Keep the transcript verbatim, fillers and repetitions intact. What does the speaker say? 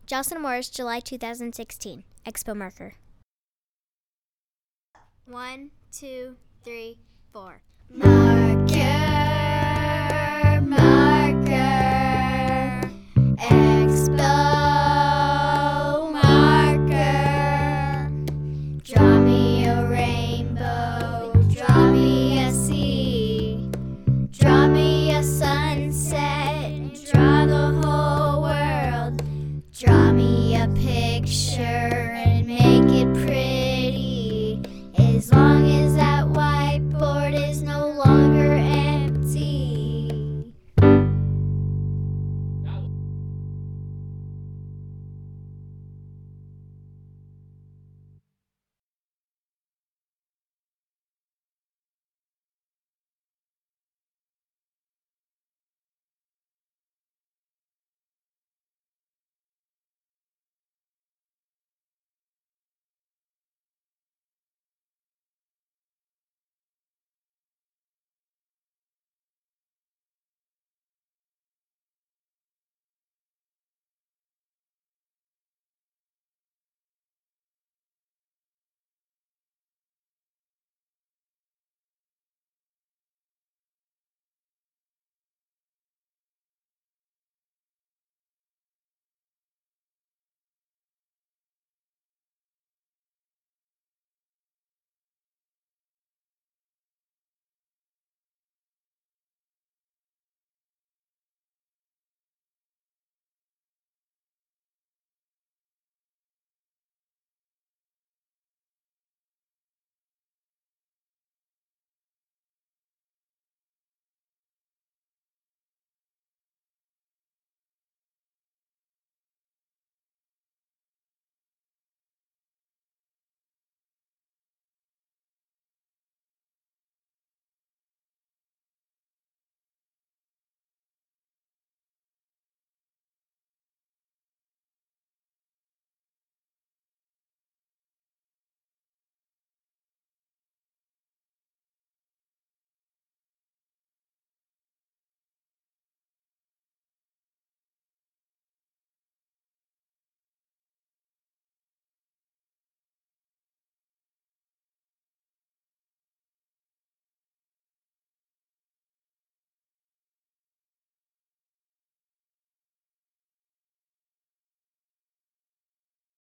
Jocelyn Morris, July two thousand sixteen. Expo marker. One, two, three, four. Marker, marker, Expo marker. Draw me a rainbow, draw me a sea, draw me a sunset, draw the whole world. Draw me a picture